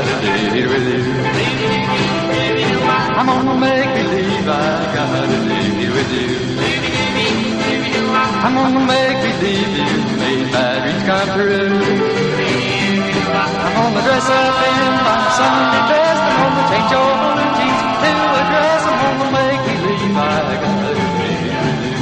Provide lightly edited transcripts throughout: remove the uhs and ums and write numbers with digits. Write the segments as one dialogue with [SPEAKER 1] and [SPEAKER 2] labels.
[SPEAKER 1] a date with you. I'm gonna make believe I got a date with you. I'm gonna make believe you made my dreams come true. I'm gonna dress up in my Sunday best. I'm gonna change your blue jeans to a dress. I'm gonna make believe I got a date with you.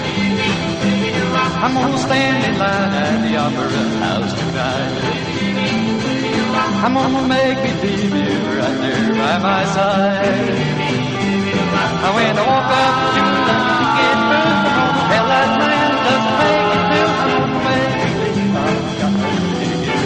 [SPEAKER 1] I'm gonna stand in line at the opera house tonight. I'm gonna make believe you're right there by my side. When I walk up to the ticket booth, I'm gonna tell that man doesn't make it through. I'm gonna make believe I got a ticket.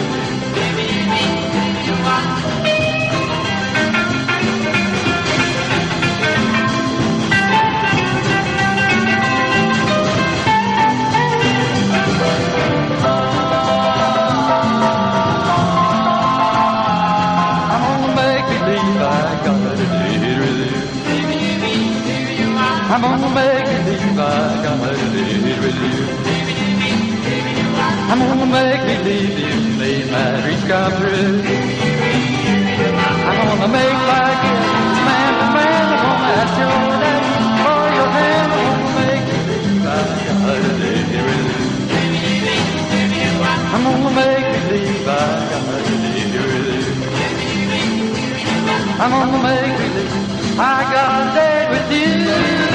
[SPEAKER 1] I'm gonna make believe I got a date with you. I'm gonna make believe you made my dreams come true. I'm gonna make like it, man to man. I'm gonna ask your daddy for your hand. I'm gonna make believe I got a date with you. I'm gonna make believe I got a date with you. I'm gonna make believe I got a date with you.